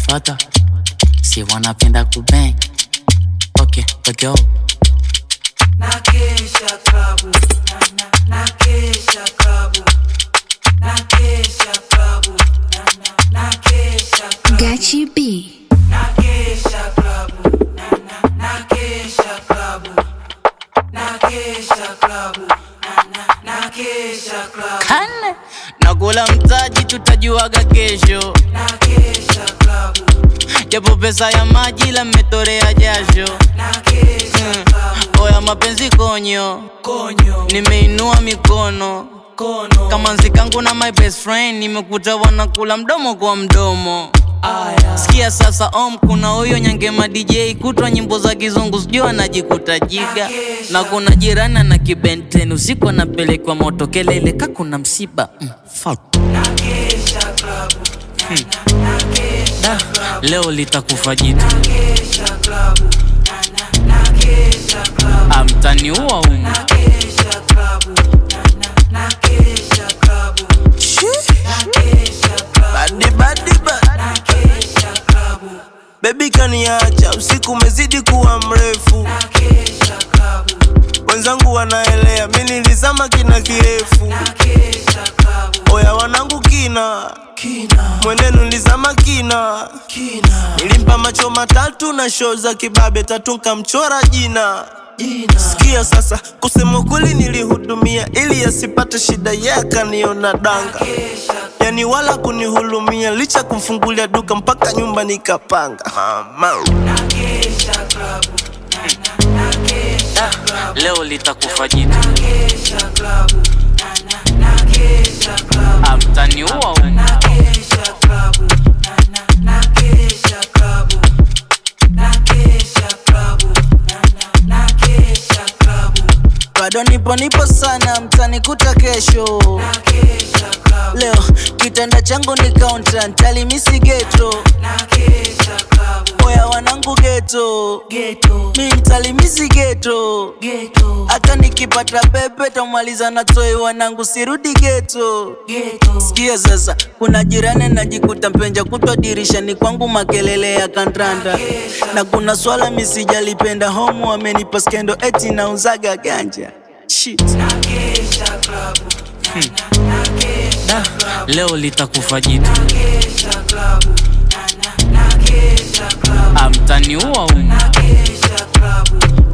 watoto si wanapenda kubang. Okay, go. Nakesha klabu, nakesha klabu, nakesha klabu, nakesha klabu. Gachi B. Nakesha klabu, nakesha klabu, nakesha klabu, nakesha klabu. Kane nakula mtaji tutajuaga kesho. Nakesha klabu, japo pesa ya maji la mmetorea jasho. nakesha klabu, Oya mapenzi konyo, konyo, nimeinua mikono kono. kama nzikangu na my best friend, nimekuta wanakula mdomo kwa mdomo. Aya, Sikia sasa kuna huyo Nyangema DJ kutwa nyimbo za kizungu sijui anajikuta jiga. Na kuna jirani na kibenten usiku anapelekwa moto kelele kakuna msiba. Fuck. nakesha klabu, nakesha klabu, Leo litakufa jitu. nakesha klabu, nakesha klabu, Amtaniua umu. nakesha klabu, nakesha klabu, nakesha klabu, Badi nakesha klabu, baby kaniacha, usiku umezidi kuwa mrefu. nakesha klabu, Wenzangu wanaelea, mimi nilizama kina kirefu. nakesha klabu, Oya wanangu kina, mwenenu nilizama kina. Nilimpa macho matatu na show za kibabe tatu nkamchora jina. Sikia sasa, kusema kweli nilihudumia ili asipate shida yaka niona danga. Yani wala kunihulumia licha kumfungulia duka mpaka nyumba nikapanga. Mama nakesha klabu, nakesha klabu, Leo litakufa jitu. nakesha klabu, nakesha klabu, Amtaniua umu. nakesha klabu, nakesha klabu, nakesha klabu, nakesha klabu, bado nipo sana, mtanikuta kesho. nakesha klabu, Leo kitanda changu ni counter, ntalimisi ghetto. nakesha klabu, Oya wanangu ghetto, ghetto, mi ntalimisi ghetto. ghetto, Hata nikipata pepe tamaliza na toi wanangu sirudi ghetto. ghetto, Sikia sasa, kuna jirani najikuta mpenja kutwa dirishani kwangu makelele ya kandanda. Na kuna swala misijalipenda homo amenipa skendo eti nauzaga ganja. Shit. nakesha klabu, nakesha klabu, Leo litakufa jitu. nakesha klabu, nakesha klabu, Amtaniua umu. nakesha klabu,